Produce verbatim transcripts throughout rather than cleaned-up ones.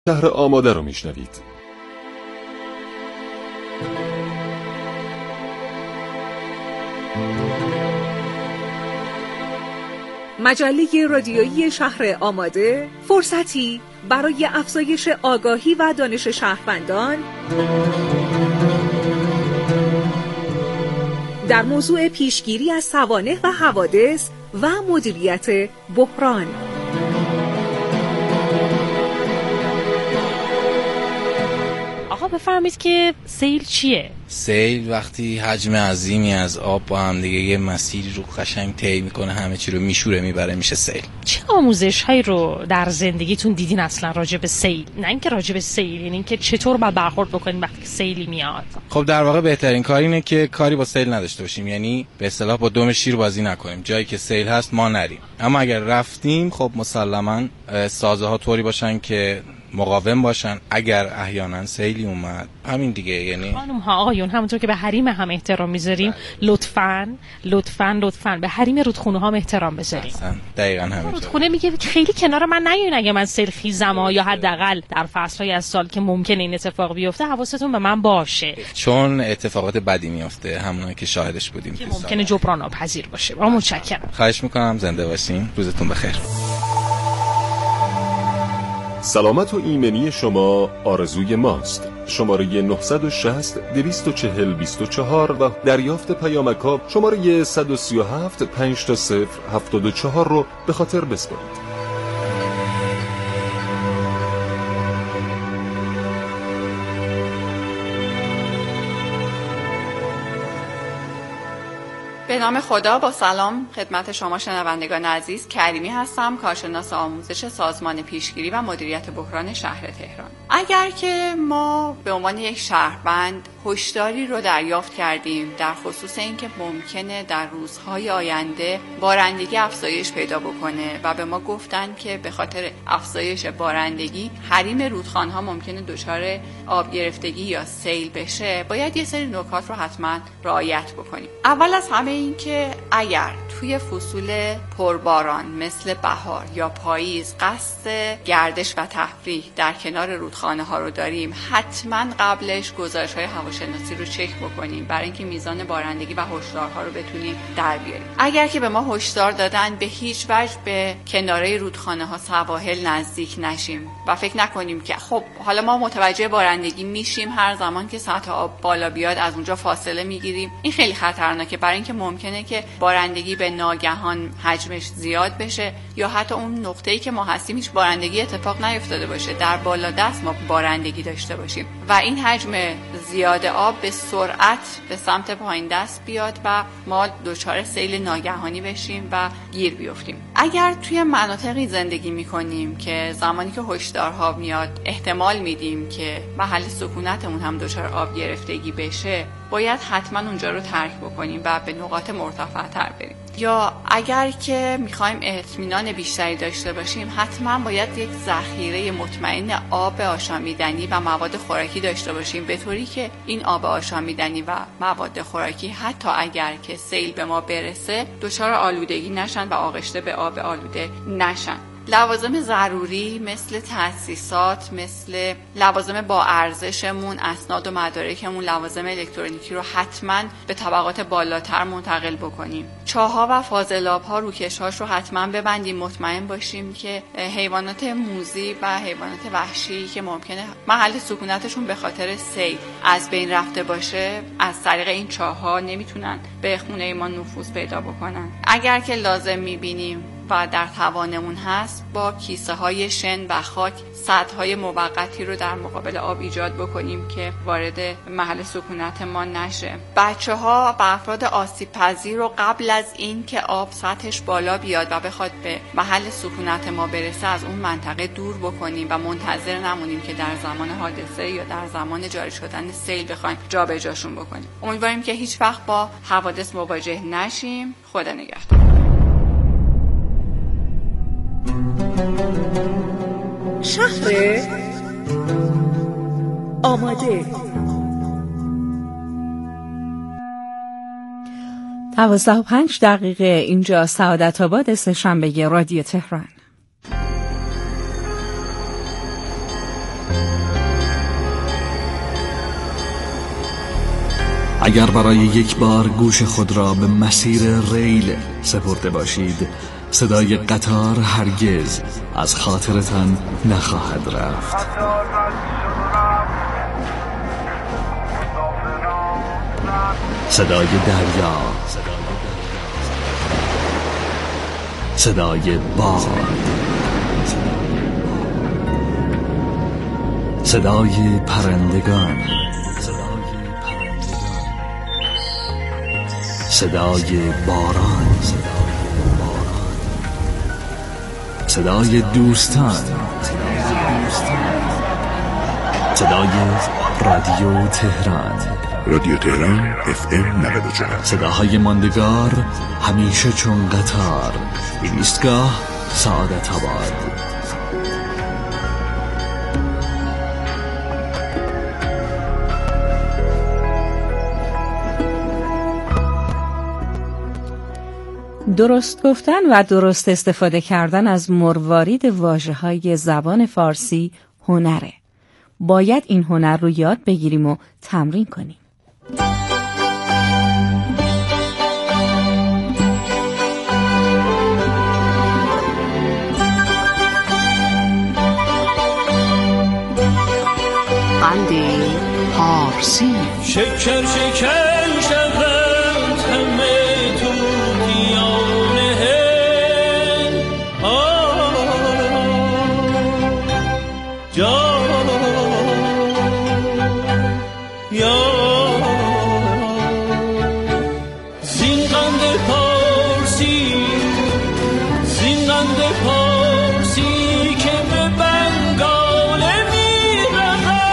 شهر آماده رو میشنوید. مجله رادیویی شهر آماده، فرصتی برای افزایش آگاهی و دانش شهروندان در موضوع پیشگیری از سوانح و حوادث و مدیریت بحران. آقا بفرمایید که سیل چیه؟ سیل وقتی حجم عظیمی از آب با هم دیگه یه مسیری رو قشنگ طی میکنه، همه چی رو میشوره میبره، میشه سیل. چه آموزش هایی رو در زندگیتون دیدین اصلا راجع به سیل؟ نه اینکه راجع به سیل، یعنی اینکه چطور باید برخورد بکنین وقتی سیلی میاد. خب در واقع بهترین کار اینه که کاری با سیل نداشته باشیم، یعنی به اصطلاح با دم شیر بازی نکنیم. جایی که سیل هست ما نریم، اما اگر رفتیم خب مسلماً سازه ها طوری باشن که مقاوم باشن. اگر احیانا سیلی اومد همین دیگه، یعنی خانم ها آقایون همونطور که به حریم هم احترام میذاریم، لطفاً لطفاً لطفاً به حریم رودخونه ها احترام بذاریم. دقیقاً همینطور. رودخونه میگه خیلی کنار من نیاین اگه من سیل خیزم ها، یا حداقل در فصل‌های از سال که ممکنه این اتفاق بیفته حواستون به من باشه، چون اتفاقات بدی میفته همونایی که شاهدش بودیم که ممکنه جبران ناپذیر باشه. ما متشکرم. خواهش میکنم، زنده باشین، روزتون بخیر. سلامت و ایمنی شما آرزوی ماست. شماره نه شش صفر دو چهار صفر بیست و چهار و دریافت پیامک‌ها شماره صد و سی و هفت پنج صفر هفتاد و چهار رو به خاطر بسپارید. به نام خدا، با سلام خدمت شما شنوندگان عزیز. کریمی هستم، کارشناس آموزش سازمان پیشگیری و مدیریت بحران شهر تهران. اگر که ما به عنوان یک شهروند هشداری رو دریافت کردیم در خصوص اینکه ممکنه در روزهای آینده بارندگی افزایش پیدا بکنه و به ما گفتن که به خاطر افزایش بارندگی حریم رودخانه‌ها ممکنه دچار آب گرفتگی یا سیل بشه، باید یه سری نکات رو حتما رعایت بکنیم. اول از همه این که اگر توی فصول پرباران مثل بهار یا پاییز قصد گردش و تفریح در کنار رودخانه ها رو داریم، حتما قبلش گزارش های هواشناسی رو چک بکنیم برای اینکه میزان بارندگی و هشدارها رو بتونیم در بیاریم. اگر که به ما هشدار دادن، به هیچ وجه به کناره رودخانه ها سواحل نزدیک نشیم و فکر نکنیم که خب حالا ما متوجه بارندگی میشیم، هر زمان که سطح آب بالا بیاد از اونجا فاصله میگیریم. این خیلی خطرناکه، برای اینکه ممکنه که بارندگی به ناگهان حجمش زیاد بشه یا حتی اون نقطه‌ای که ما هستیم هیچ بارندگی اتفاق نیفتاده باشه، در بالا دست ما بارندگی داشته باشیم و این حجم زیاد آب به سرعت به سمت پایین دست بیاد و ما دچار سیل ناگهانی بشیم و گیر بیفتیم. اگر توی مناطقی زندگی می‌کنیم که زمانی که هشدارها میاد احتمال میدیم که محل سکونتمون هم دچار آب گرفتگی بشه، باید حتما اونجا رو ترک بکنیم و به نقاط مرتفع‌تر بریم. یا اگر که میخوایم اطمینان بیشتری داشته باشیم، حتما باید یک ذخیره مطمئن آب آشامیدنی و مواد خوراکی داشته باشیم، به طوری که این آب آشامیدنی و مواد خوراکی حتی اگر که سیل به ما برسه دچار آلودگی نشن و آغشته به آب آلوده نشن. لوازم ضروری مثل تاسیسات، مثل لوازم با ارزشمون، اسناد و مدارکمون، لوازم الکترونیکی رو حتما به طبقات بالاتر منتقل بکنیم. چاه‌ها و فاضلاب‌ها روکش‌هاش رو حتما ببندیم، مطمئن باشیم که حیوانات موذی و حیوانات وحشی که ممکنه محل سکونتشون به خاطر سیل از بین رفته باشه، از طریق این چاه‌ها نمیتونن به خونه ما نفوذ پیدا بکنن. اگر که لازم می‌بینیم و در توانمون هست، با کیسه های شن و خاک سطح های موقتی رو در مقابل آب ایجاد بکنیم که وارد محل سکونت ما نشه. بچه ها و افراد آسیب پذیر رو قبل از این که آب سطحش بالا بیاد و بخواد به محل سکونت ما برسه از اون منطقه دور بکنیم و منتظر نمونیم که در زمان حادثه یا در زمان جاری شدن سیل بخوایم جابجاشون بکنیم. امیدواریم که هیچ وقت با حوادث مواجه نشیم. خدا نگهدار. شهر آماده. دوازده و پنج دقیقه اینجا سعادت آباد، سه‌شنبه رادیو تهران. اگر برای یک بار گوش خود را به مسیر ریل سپرده باشید، صدای قطار هرگز از خاطرتان نخواهد رفت. صدای دریا، صدای باد، صدای پرندگان، صدای باران، صدای دوستان، صدای رادیو تهران، رادیو تهران اف ام نود و چهار. صداهای ماندگار همیشه چون قطار، ایستگاه سعادت آباد. درست گفتن و درست استفاده کردن از مروارید واژه‌های زبان فارسی هنره. باید این هنر رو یاد بگیریم و تمرین کنیم. قند پارسی. شکر شکر شود همه توتیانه جا یا زین قند پارسی، زین قند پارسی که به بنگاله می رود.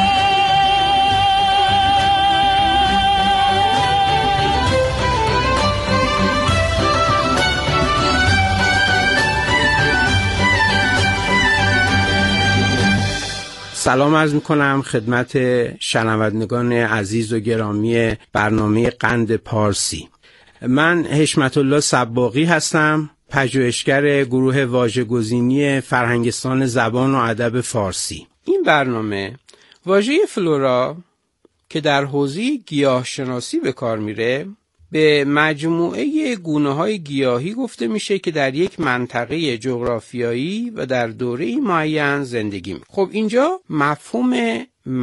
سلام عرض میکنم خدمت شنوندگان عزیز و گرامی برنامه قند پارسی. من حشمت الله صباغی هستم، پژوهشگر گروه واژه‌گزینی فرهنگستان زبان و ادب فارسی. این برنامه واژه فلورا که در حوزه گیاهشناسی به کار میره به مجموعه گونه‌های گیاهی گفته میشه که در یک منطقه جغرافیایی و در دوره‌ای معین زندگی می‌کنند. خب اینجا مفهوم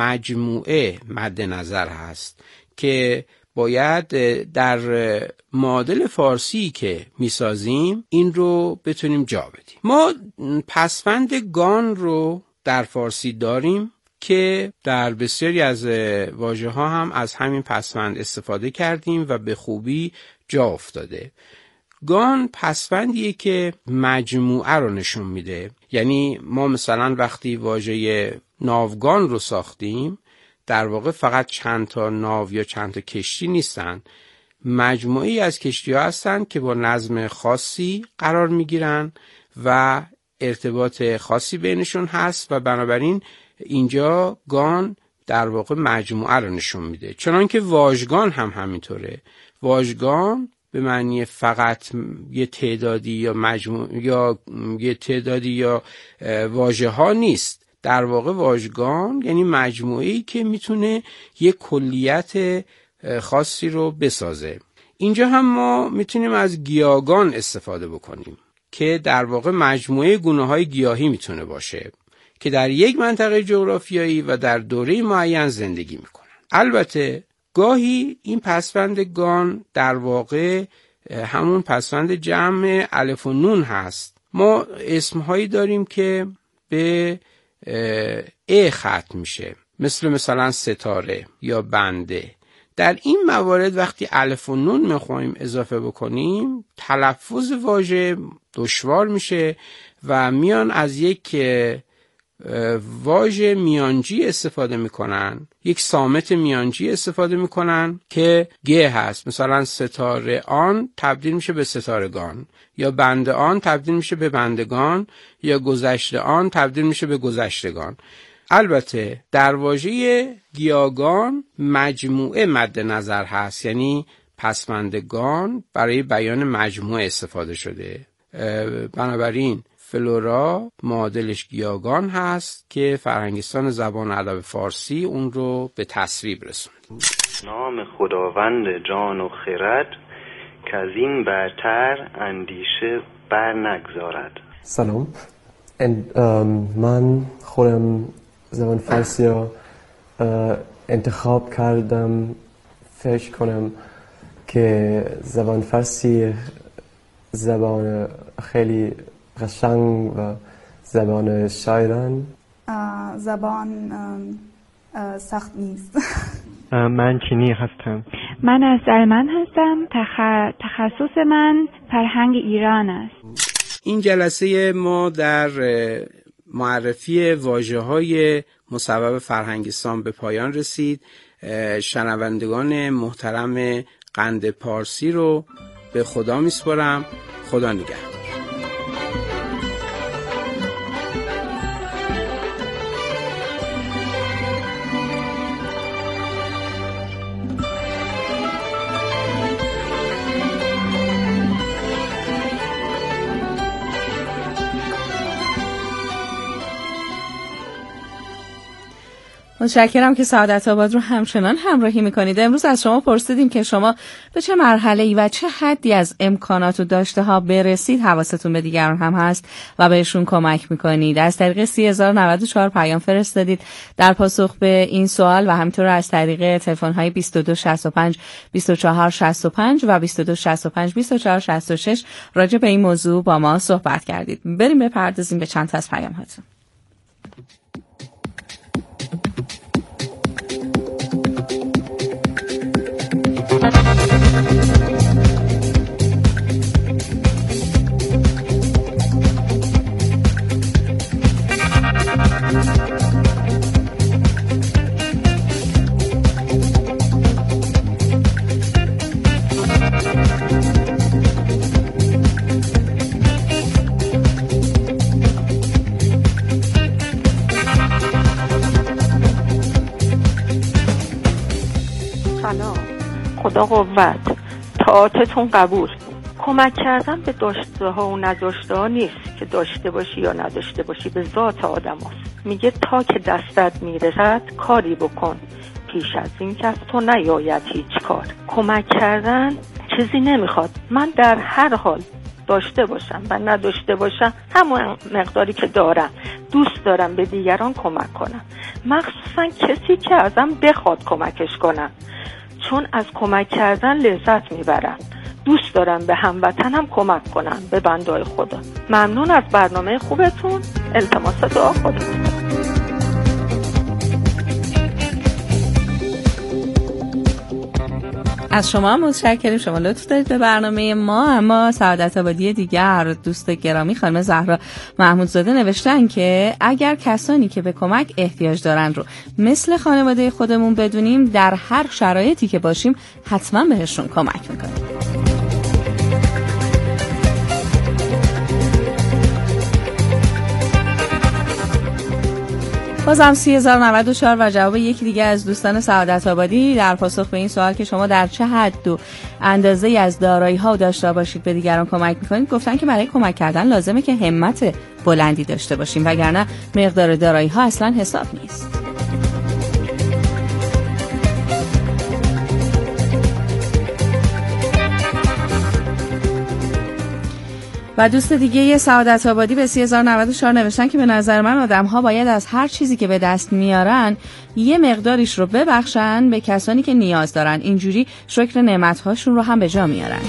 مجموعه مد نظر هست که باید در معادل فارسی که میسازیم این رو بتونیم جا بدیم. ما پسوند گان رو در فارسی داریم که در بسیاری از واژه ها هم از همین پسوند استفاده کردیم و به خوبی جا افتاده. گان پسوندیه که مجموعه رو نشون میده. یعنی ما مثلا وقتی واژه ناوگان رو ساختیم، در واقع فقط چند تا ناو یا چند تا کشتی نیستن، مجموعی از کشتی ها هستن که با نظم خاصی قرار میگیرن و ارتباط خاصی بینشون هست و بنابراین اینجا گان در واقع مجموعه رو نشون میده. چنانکه واژگان هم همینطوره. واژگان به معنی فقط یه تعدادی یا مجموع یا یه تعدادی یا واژه ها نیست. در واقع واژگان یعنی مجموعه‌ای که میتونه یه کلیت خاصی رو بسازه. اینجا هم ما میتونیم از گیاگان استفاده بکنیم که در واقع مجموعه گونه‌های گیاهی میتونه باشه که در یک منطقه جغرافیایی و در دوره معین زندگی میکنن. البته گاهی این پسوند گان در واقع همون پسوند جمع الف و نون هست. ما اسمهایی داریم که به ا ختم میشه، مثل مثلا ستاره یا بنده. در این موارد وقتی الف و نون میخوایم اضافه بکنیم تلفظ واژه دشوار میشه و میان از یک واژه میانجی استفاده میکنن، یک صامت میانجی استفاده میکنن که گ هست. مثلا ستاره آن تبدیل میشه به ستارگان، یا بنده آن تبدیل میشه به بندگان، یا گذشته آن تبدیل میشه به گذشتگان. البته در واژه گیاگان مجموعه مد نظر هست، یعنی پسوندگان برای بیان مجموعه استفاده شده. بنابراین فلورا معادلش گیاگان هست که فرهنگستان زبان ادب فارسی اون رو به تصویب رسوند. نام خداوند جان و خرد که از این برتر اندیشه بر نگذارد. سلام، من خودم زبان فارسی رو انتخاب کردم. فکر کنم که زبان فارسی زبان خیلی قشنگ و زبان شاعران. زبان سخت نیست. من چینی هستم. من از آلمان هستم. تخ... تخصص من فرهنگ ایران است. این جلسه ما در معرفی واژه‌های مصوب فرهنگستان به پایان رسید. شنوندگان محترم قند پارسی رو به خدا میسپارم. خدا نگهدار. متشکرم که سعادت آباد رو همچنان همراهی میکنید. امروز از شما پرسیدیم که شما به چه مرحله‌ای و چه حدی از امکانات و داشته ها برسید حواستون به دیگران هم هست و بهشون کمک میکنید. از طریق سی هزار و نود و چهار پیام فرستادید در پاسخ به این سوال و همینطور از طریق تلفن های بیست و دو شصت و پنج بیست و چهار شصت و پنج و بیست و دو شصت و پنج بیست و چهار شصت و شش راجع به این موضوع با ما صحبت کردید. بریم بپردازیم به چند تا از پیام هاتون. خدا قوت، طاعتتون قبول. کمک کردن به داشته ها و نداشته ها نیست که داشته باشی یا نداشته باشی، به ذات آدم هست. میگه تا که دستت میرسد کاری بکن، پیش از این که از تو نیاید هیچ کار. کمک کردن چیزی نمیخواد. من در هر حال داشته باشم و نداشته باشم همون مقداری که دارم دوست دارم به دیگران کمک کنم، مخصوصا کسی که ازم بخواد کمکش کنم، چون از کمک کردن لذت میبرم. دوست دارم به هموطنم کمک کنم، به بنده‌های خدا. ممنون از برنامه خوبتون. التماس دعا خدا. از شما متشکریم، شما لطف دارید به برنامه ما. اما سعادت آبادی دیگر دوست گرامی خانم زهرا محمودزاده نوشتن که اگر کسانی که به کمک احتیاج دارن رو مثل خانواده خودمون بدونیم، در هر شرایطی که باشیم حتما بهشون کمک میکنیم. بازم سی هزار و نود و چهار و جواب یکی دیگه از دوستان سعادت آبادی در پاسخ به این سوال که شما در چه حد و اندازه از دارایی ها داشته باشید به دیگران کمک میکنید، گفتن که برای کمک کردن لازمه که همت بلندی داشته باشیم، وگرنه مقدار دارایی ها اصلا حساب نیست. و دوست دیگه سعادت آبادی به سی هزار و نود و چهار نوشتن که به نظر من آدم‌ها باید از هر چیزی که به دست میارن یه مقداریش رو ببخشن به کسانی که نیاز دارن، اینجوری شکر نعمت‌هاشون رو هم به جا میارن.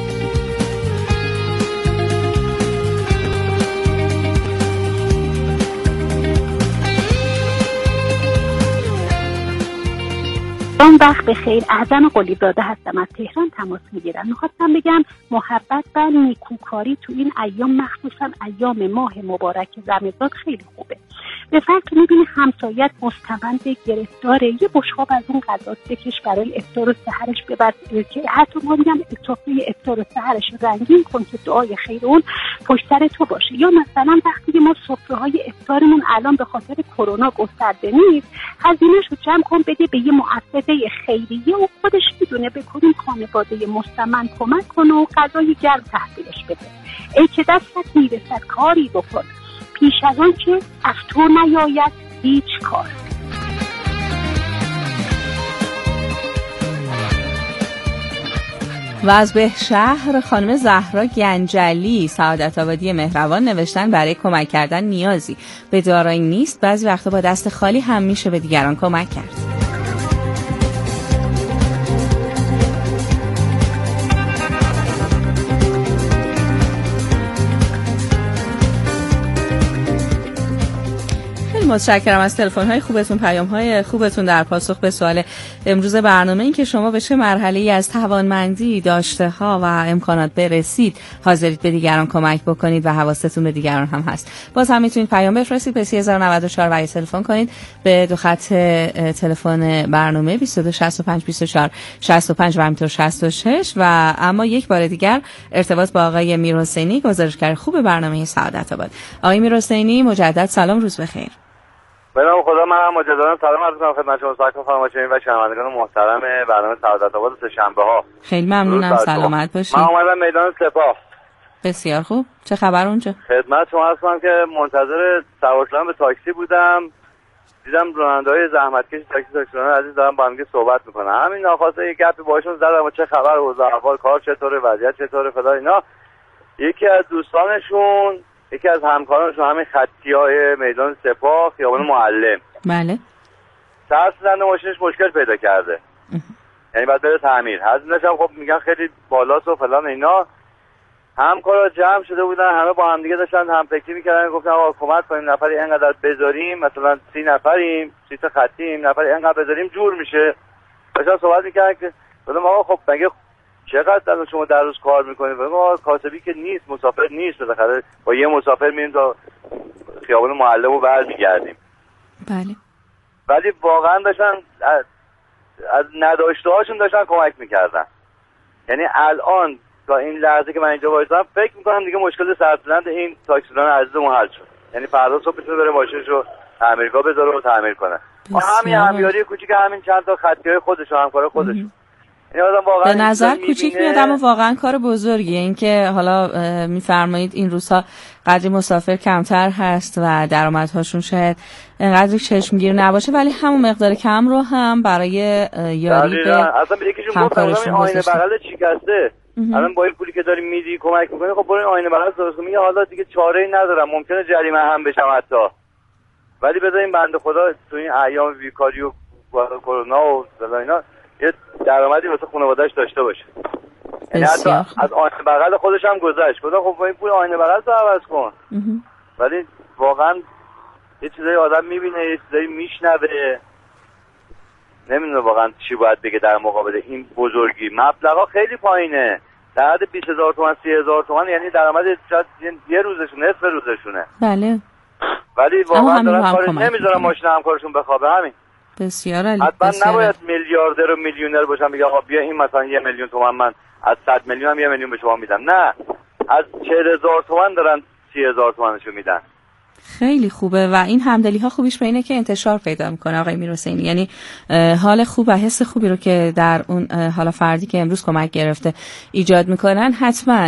اون وقت بخیر. اعظم قلیزاده هستم، از تهران تماس میگیرم. میخواستم بگم محبت و نیکوکاری تو این ایام، مخصوصا ایام ماه مبارک رمضان، خیلی خوبه. به فرق میبینی همسایت مستمند گرفتاره، یه بشقاب از اون غذا بکش برای افطار و سحرش ببر، که حتی ما میگم سفره افطار و سحرش رنگین کن که دعای خیر اون پشت سر تو باشه. یا مثلا وقتی ما سفره های افطارمون الان به خاطر کرونا گسترده نیست، هزینه‌شو جمع کن بده به یه مؤسسه خیریه و خودش میدونه به کدوم خانواده مستمن کمک کنه و غذای گرم تحویلش بده. ای که دستت میرسد کاری بکن، پیش از آن که از تو نیاید هیچ کار. و از به شهر خانم زهرا گنجلی سعادت آبادی مهروان نوشتن برای کمک کردن نیازی به دارایی نیست، بعضی وقتا با دست خالی هم میشه به دیگران کمک کرد. متشکرم از تلفن‌های خوبتون، پیام‌های خوبتون در پاسخ به سوال امروز برنامه، این که شما به چه مرحله‌ای از توانمندی، داشته‌ها و امکانات برسید حاضرید به دیگران کمک بکنید و حواستون به دیگران هم هست. باز هم میتونید پیام بفرستید به سه هزار و نود و چهار و یا تلفن کنید به دو خط تلفن برنامه بیست و دو شصت و پنج بیست و چهار شصت و پنج و همینطور شصت و شش. و اما یک بار دیگر ارتباط با آقای میرحسینی، گزارشگر خوب برنامه سعادت آباد. آقای میرحسینی مجدد سلام، روز بخیر. به نام خدا، من هم مجددا سلام عرض می‌کنم خدمت شما ساکن فرماشین و شنوندگان محترم برنامه سعادت آباد سه شنبه ها. خیلی ممنونم، سلامت باشید. من اومدم میدان سپاه. بسیار خوب، چه خبر اونجا؟ خدمت شما هستم که منتظر سوار شدن به تاکسی بودم، دیدم راننده‌های زحمتکش تاکسی تاکسیران عزیز دارن با هم دیگه صحبت می‌کنن. همین ناخواسته یک گپی باهاشون زدم و چه خبر، اوضاع احوال کار چطوره، وضعیت چطوره فلان اینا. یکی از دوستانشون، یکی از همکارانشون، همین خطی‌های میدان سپاه خیابان معلم، بله، سر سیلندر ماشینش مشکل پیدا کرده، یعنی بعد بره تعمیر. هزینه‌ش هم خب میگن خیلی بالاست و فلان اینا. همکارا جمع شده بودن، همه با هم دیگه داشتن هم فکری می‌کردن، گفتن آقا کمک کنیم، نفری اینقدر بذاریم، مثلا سی نفریم، سی تا خطیم، نفری اینقدر بذاریم جور میشه. داشتن صحبت می‌کردن که گفتم آقا خب مگه چقدر الان شما در روز کار میکنید؟ بگم کاسبی که نیست، مسافر نیست، بالاخره با یه مسافر میریم تا خیابان معلم و برمیگردیم. بله. ولی واقعا داشتن از, از نداشته هاشون داشتن کمک میکردن. یعنی الان تا این لحظه که من اینجا وایسادم فکر میکنم دیگه مشکل سرسیلند این تاکسیران عزیزمون حل شد. یعنی فردا صبح بتونه بره ماشینشو تعمیرگاه بذاره و تعمیر کنه. ما همین همیاری کوچیک، همین چند تا خطیای خودش و همکار خودش. به نظر کوچیک میاد اما واقعا کار بزرگیه. این که حالا میفرمایید این روزها قدری مسافر کمتر هست و درآمدهاشون شاید انقدر چشمگیر نباشه، ولی همون مقدار کم رو هم برای یاری به اصلا به یکیشون گفتم این آینه بغل شکسته، الان با این پولی که داری میدی کمک میکنی، خب برو این آینه بغل درست کن. میگه حالا دیگه چاره‌ای ندارم، ممکنه جریمه هم بشم حتی، ولی بذارین بنده خدا تو این ایام بیکاری و کرونا و اینا یه درآمدی واسه خانواده‌اش داشته باشه. یعنی حتی از آینه بغل خودش هم گذشت، گفتم خب این پول آینه بغل تو عوض کن. ولی واقعا یه چیزایی آدم میبینه، یه چیزایی میشنوه، نمیدونه واقعا چی باید بگه در مقابل این بزرگی. مبلغا خیلی پایینه، در حد بیست هزار تومان، سی هزار تومان، یعنی درآمد شاید یه روزشون، نصف روزشونه. بله. ولی واقعا دارن کاری نمیذارن ماشین همکارشون بخوابه. همین بسیار عالی. حتما نباید میلیاردر و میلیونر باشم بگه آقا بیا این مثلا یه میلیون تومان من از صد میلیون هم یه میلیون به شما میدم. نه، از چهل هزار تومان دارن سی هزار تومانشو میدن. خیلی خوبه و این همدلی ها خوبیش به اینه که انتشار پیدا میکنه آقای میرحسینی. یعنی حال خوب و حس خوبی رو که در اون حالا فردی که امروز کمک گرفته ایجاد میکنن، حتما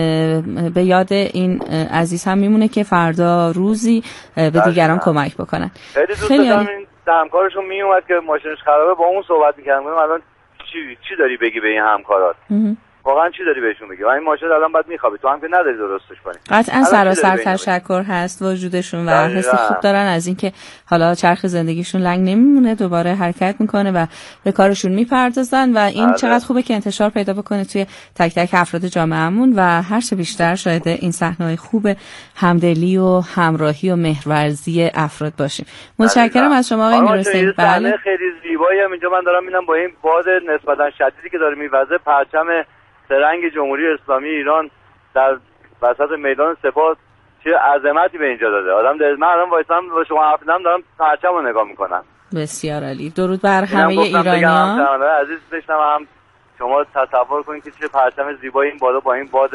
به یاد این عزیز هم میمونه که فردا روزی به دیگران کمک بکنن. خیلی دوست داشتم این همکارشون میومد که ماشینش خرابه، با اون صحبت میکردم الان چی چی داری بگی به این همکارات؟ واقعا چی داری بهشون بگی؟ این ماشین الان بعد میخوابی، تو هم که نداری درستش کنی. قطعا سراسر تشکر هست وجودشون و حس خوب دارن از اینکه حالا چرخ زندگیشون لنگ نمیمونه، دوباره حرکت میکنه و به کارشون میپردازن و این آره. چقدر خوبه که انتشار پیدا بکنه توی تک تک افراد جامعهمون و هر چه بیشتر شاید این صحنه‌های خوب همدلی و همراهی و مهرورزی افراد باشیم. متشکرم از شما آقای میرحسینی. بله خیلی زیبایی هم اینجا من دارم میبینم با این باد نسبتا شدیدی که داره میوزه، پرچم سرنگ جمهوری اسلامی ایران در وسط میدان سپاه چه عظمتی به اینجا داده. آدم دل من الان وایسام با شما حرف میزنم دارم پرچمو نگاه میکنم. بسیار عالی. درود بر همه ایرانیان. عزیز بشنوم شما تصور کنید که چه پرچم زیبایی این بالا با این باد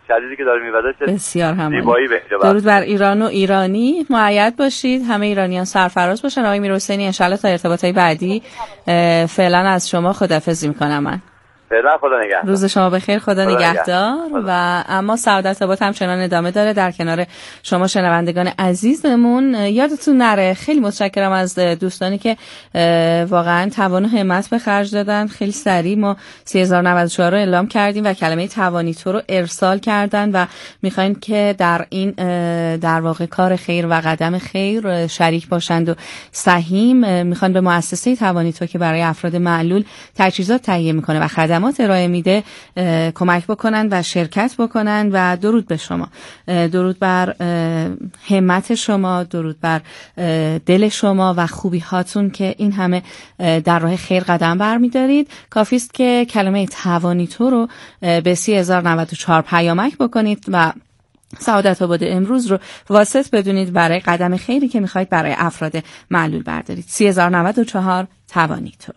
شدیدی که داره میوزه بسیار همون زیبایی به اینجا. درود بر ایران و ایرانی. مؤید باشید، همه ایرانیان سرفراز باشن. آقای میرحسینی انشالله تا ارتباطای بعدی. فعلا از شما خداحافظی میکنم من. فعلا خدا نگهدار. روز شما بخیر، خدا, خدا نگهدار. و اما سعادت آباد همچنان ادامه داره در کنار شما شنوندگان عزیزمون. یادتون نره خیلی متشکرم از دوستانی که واقعا توان و همت به خرج دادن. خیلی سریع ما سه هزار و نود و چهار رو اعلام کردیم و کلمه توانیتو رو ارسال کردن و میخواین که در این در واقع کار خیر و قدم خیر شریک باشند و سهیم میخوان به مؤسسه توانیتو که برای افراد معلول تجهیزات تهیه میکنه و خدمات ارائه میده کمک بکنن و شرکت بکنن. و درود به شما، درود بر همت شما، درود بر دل شما و خوبی هاتون که این همه در راه خیر قدم برمیدارید. کافی است که کلمه توانیتو رو به سه هزار و نود و چهار پیامک بکنید و سعادت آباد امروز رو واسط بدونید برای قدم خیری که میخواید برای افراد معلول بردارید. سه هزار و نود و چهار توانیتو.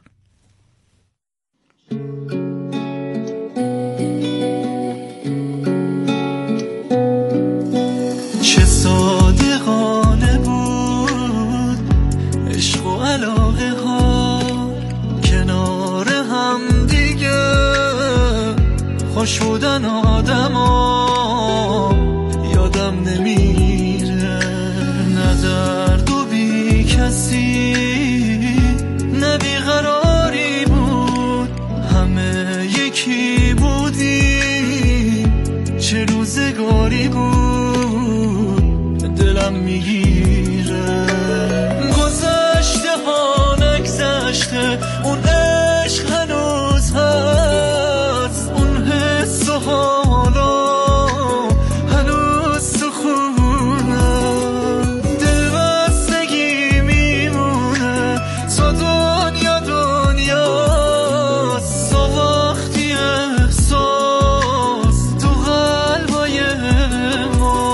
چه صادقانه بود عشق و علاقه ها کنار هم دیگه، خوش بودن آدم ها یادم نمیره، نه درد و بی کسی نه بیقراری بود، همه یکی بودیم، چه روزگاری بود دلم میگیره، گذشته ها نگذشته اون عشق هنوز هست، اون حس و حالا هنوز تو خونم، دل بستگی میمونه تا دنیا دنیاست، تا وقتی احساس تو قلبای ما.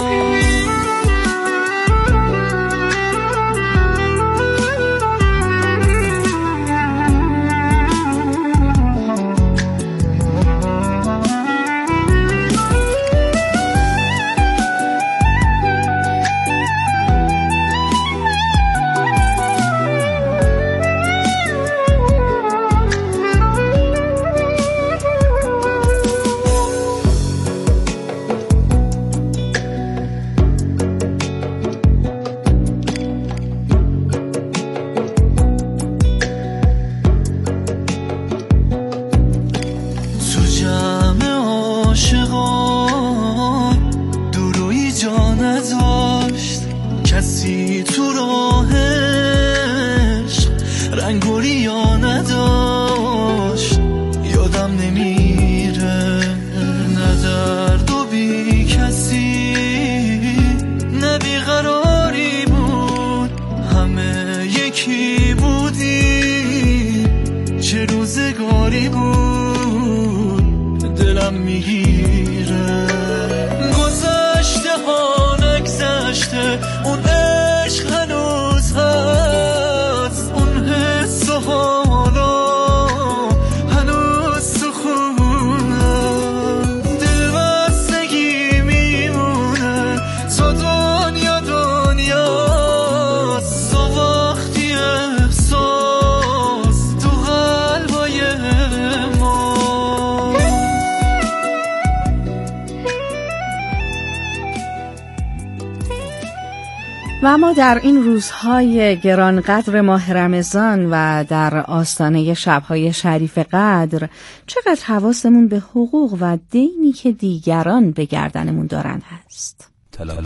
و ما در این روزهای گرانقدر ماه رمضان و در آستانه شبهای شریف قدر چقدر حواسمون به حقوق و دینی که دیگران به گردنمون دارند هست. تلنگر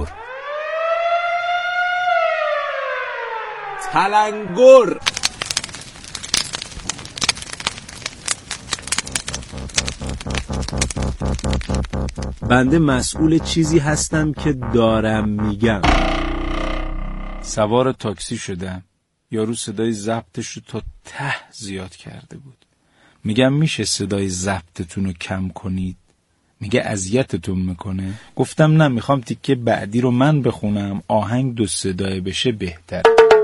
تلنگر بنده مسئول چیزی هستم که دارم میگم. سوار تاکسی شدم، یارو صدای ضبطش رو تا ته زیاد کرده بود. میگم میشه صدای ضبطتون رو کم کنید؟ میگه اذیتتون میکنه؟ گفتم نه، میخوام تیکه بعدی رو من بخونم، آهنگ دو صدای بشه بهتر.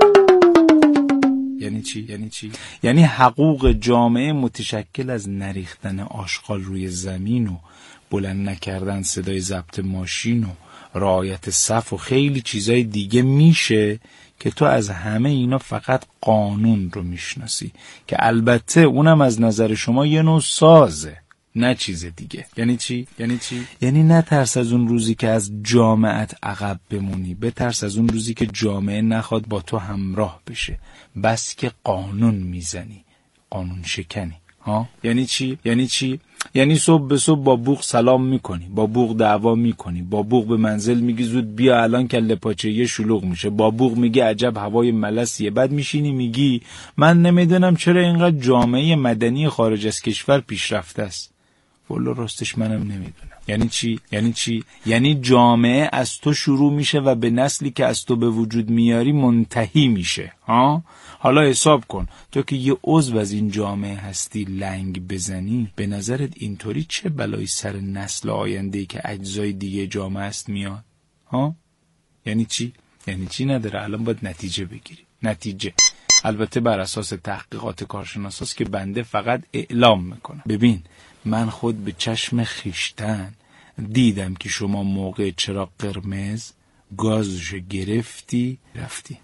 یعنی چی؟ یعنی چی؟ یعنی حقوق جامعه متشکل از نریختن آشغال روی زمین و بلند نکردن صدای ضبط ماشین و رعایت صف و خیلی چیزای دیگه میشه که تو از همه اینا فقط قانون رو میشناسی که البته اونم از نظر شما یه نوع سازه، نه چیز دیگه. یعنی چی؟ یعنی چی؟ یعنی نه ترس از اون روزی که از جامعت عقب بمونی، به ترس از اون روزی که جامعه نخواد با تو همراه بشه، بس که قانون میزنی، قانون شکنی. ها؟ یعنی چی؟ یعنی چی؟ یعنی صبح به صبح با بوق سلام میکنی، با بوق دعوا میکنی، با بوق به منزل میگی زود بیا الان کله پاچه یه شلوغ میشه، با بوق میگی عجب هوای ملسیه، بعد میشینی میگی من نمیدونم چرا اینقدر جامعه مدنی خارج از کشور پیشرفته است. والله راستش منم نمیدونم. یعنی چی؟ یعنی چی؟ یعنی جامعه از تو شروع میشه و به نسلی که از تو به وجود میاری منتهی میشه. ها؟ حالا حساب کن تو که یه عضو از این جامعه هستی لنگ بزنی، به نظرت اینطوری چه بلایی سر نسل آینده‌ای که اجزای دیگه جامعه است میاد؟ ها؟ یعنی چی؟ یعنی چی نداره. الان باید نتیجه بگیری. نتیجه البته بر اساس تحقیقات کارشناساست که بنده فقط اعلام میکنم. ببین من خود به چشم خیشتن دیدم که شما موقع چراغ قرمز گازشو گرفتی رفتی.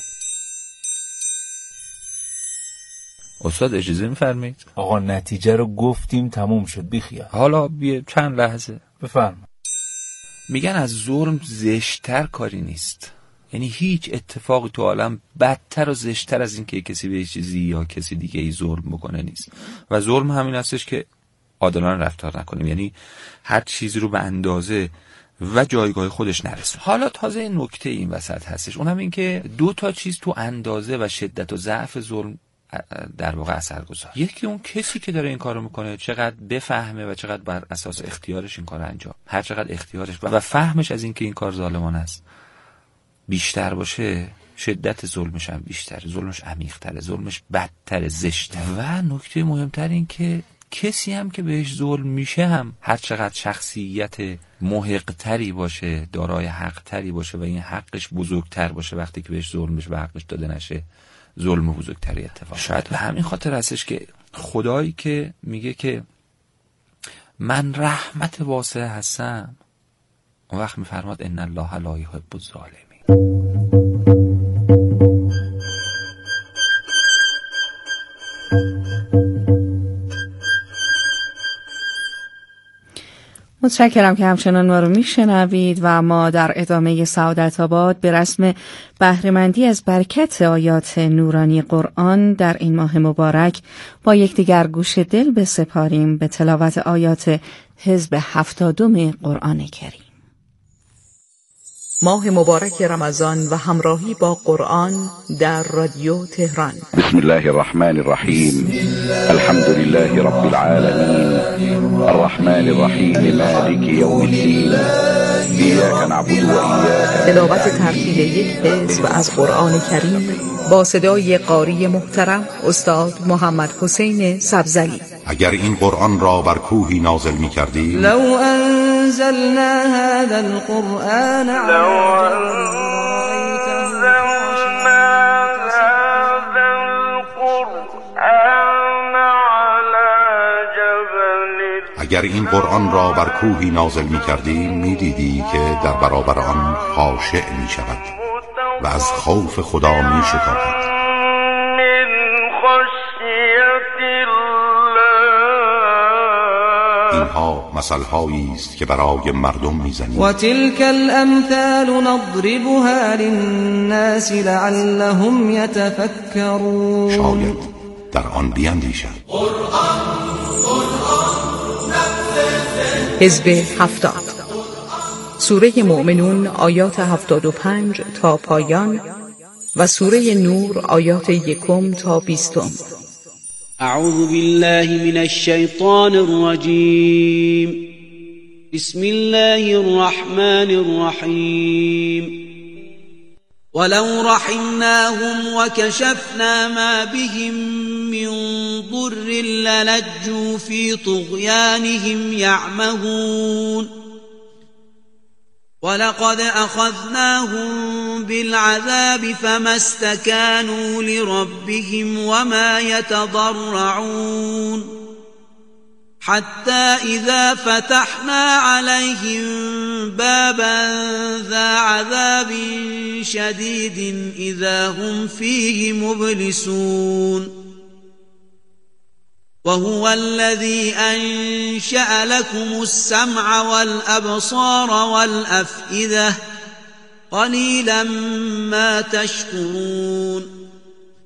استاد اجازه میفرمایید؟ آقا نتیجه رو گفتیم تموم شد، بیخیال. حالا بیا چند لحظه بفرما. میگن از ظلم زشتر کاری نیست. یعنی هیچ اتفاقی تو عالم بدتر و زشتر از این که کسی به چیزی یا کسی دیگه ای ظلم بکنه نیست. و ظلم همین هستش که عادلانه رفتار نکنیم، یعنی هر چیزی رو به اندازه و جایگاه خودش نرسون. حالا تازه نکته این وسط هستش، اونم این که دو تا چیز تو اندازه و شدت و ضعف ظلم در واقع اثر گذار. یکی اون کسی که داره این کارو میکنه چقدر بفهمه و چقدر بر اساس اختیارش این کارو انجام، هر چقدر اختیارش و فهمش از این که این کار ظالمانه است بیشتر باشه، شدت ظلمش هم بیشتره، ظلمش عمیق‌تره، ظلمش بدتر، زشت‌تر. و نکته مهمتر این که کسی هم که بهش ظلم میشه هم هر چقدر شخصیت محق‌تری باشه، دارای حق‌تری باشه و این حقش بزرگتر باشه، وقتی که بهش ظلم بشه و حقش داده نشه ظلم بزرگتری اتفاق. شاید به همین خاطر هستش که خدایی که میگه که من رحمت واسع هستم، اون وقت میفرماد ان الله لا یحب الظالمین. متشکرم که همچنان ما رو میشنوید و ما در ادامه سعادت آباد به رسم بهره‌مندی از برکت آیات نورانی قرآن در این ماه مبارک با یکدیگر گوش دل بسپاریم به تلاوت آیات حزب هفتادم قرآن کریم. ماه مبارک رمضان و همراهی با قرآن در رادیو تهران. بسم الله الرحمن الرحیم. الحمد لله رب العالمین الرحمن الرحیم مالک یوم الدین ایاک نعبد و ایاک. تلاوت ترتیل یک حزب از قرآن کریم با صدای قاری محترم استاد محمد حسین سبزلی. اگر این قرآن را بر کوهی نازل می کردی، لو انزلنا هذا القرآن لو انزلنا هذا القرآن على جبل. اگر این قرآن را بر کوهی نازل می کردی می دیدی که در برابر آن خاشع می شود و از خوف خدا می شکافد. اینها مثل‌هایی است که برای مردم می‌زنیم. و تلك الامثال نضربها للناس لعلهم يتفكرون. شاید در آن بیاندیشند. حزب هفتاد، سوره مؤمنون آیات هفتاد و پنج تا پایان و سوره نور آیات یکم تا بیستم. اعوذ بالله من الشیطان الرجیم. بسم الله الرحمن الرحیم. ولو رحمناهم وكشفنا ما بهم من ضر للجوا في طغيانهم يعمهون. ولقد أخذناهم بالعذاب فما استكانوا لربهم وما يتضرعون. حتى إذا فتحنا عليهم بابا ذا عذاب شديد إذا هم فيه مبلسون وهو الذي أنشأ لكم السمع والأبصار والأفئدة قليلا ما تشكرون